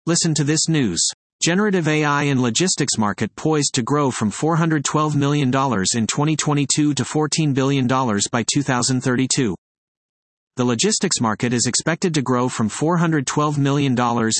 Listen to this news. Generative AI in logistics market poised to grow from $412 million in 2022 to $14 billion by 2032. The logistics market is expected to grow from $412 million in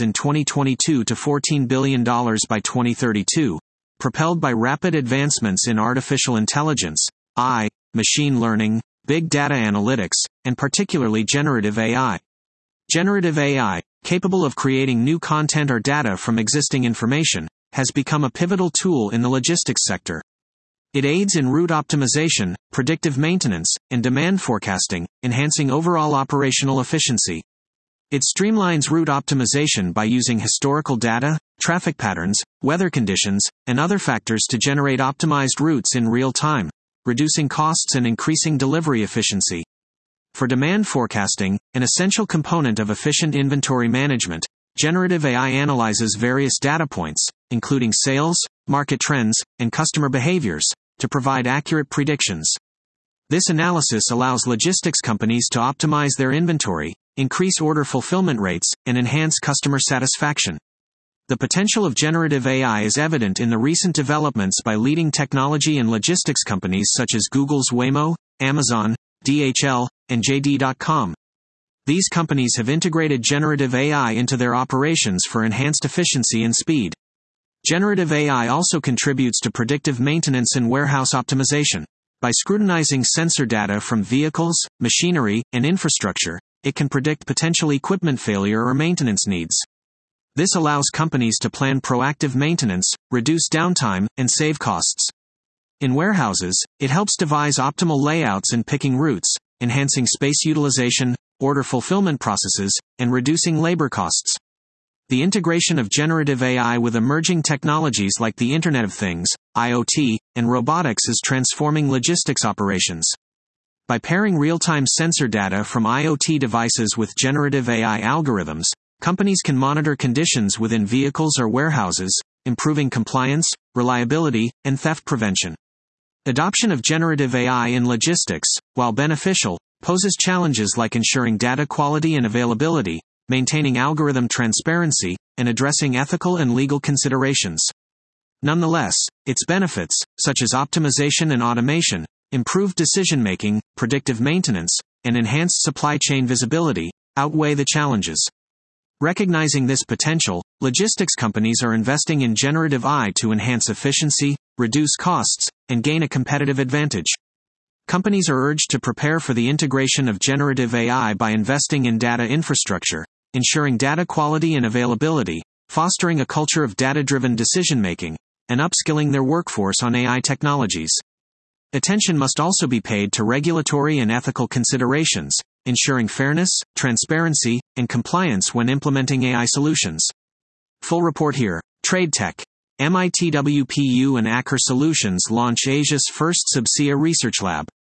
2022 to $14 billion by 2032, propelled by rapid advancements in artificial intelligence, AI, machine learning, big data analytics, and particularly generative AI. Generative AI, capable of creating new content or data from existing information, has become a pivotal tool in the logistics sector. It aids in route optimization, predictive maintenance, and demand forecasting, enhancing overall operational efficiency. It streamlines route optimization by using historical data, traffic patterns, weather conditions, and other factors to generate optimized routes in real time, reducing costs and increasing delivery efficiency. For demand forecasting, an essential component of efficient inventory management, generative AI analyzes various data points, including sales, market trends, and customer behaviors, to provide accurate predictions. This analysis allows logistics companies to optimize their inventory, increase order fulfillment rates, and enhance customer satisfaction. The potential of generative AI is evident in the recent developments by leading technology and logistics companies such as Google's Waymo, Amazon, DHL, and JD.com. These companies have integrated generative AI into their operations for enhanced efficiency and speed. Generative AI also contributes to predictive maintenance and warehouse optimization. By scrutinizing sensor data from vehicles, machinery, and infrastructure, it can predict potential equipment failure or maintenance needs. This allows companies to plan proactive maintenance, reduce downtime, and save costs. In warehouses, it helps devise optimal layouts and picking routes, enhancing space utilization, order fulfillment processes, and reducing labor costs. The integration of generative AI with emerging technologies like the Internet of Things, IoT, and robotics is transforming logistics operations. By pairing real-time sensor data from IoT devices with generative AI algorithms, companies can monitor conditions within vehicles or warehouses, improving compliance, reliability, and theft prevention. Adoption of generative AI in logistics, while beneficial, poses challenges like ensuring data quality and availability, maintaining algorithm transparency, and addressing ethical and legal considerations. Nonetheless, its benefits, such as optimization and automation, improved decision-making, predictive maintenance, and enhanced supply chain visibility, outweigh the challenges. Recognizing this potential, logistics companies are investing in generative AI to enhance efficiency, reduce costs, and gain a competitive advantage. Companies are urged to prepare for the integration of generative AI by investing in data infrastructure, ensuring data quality and availability, fostering a culture of data-driven decision-making, and upskilling their workforce on AI technologies. Attention must also be paid to regulatory and ethical considerations, ensuring fairness, transparency, and compliance when implementing AI solutions. Full report here. TradeTech. MIT WPU and Aker Solutions launch Asia's first Subsea research lab.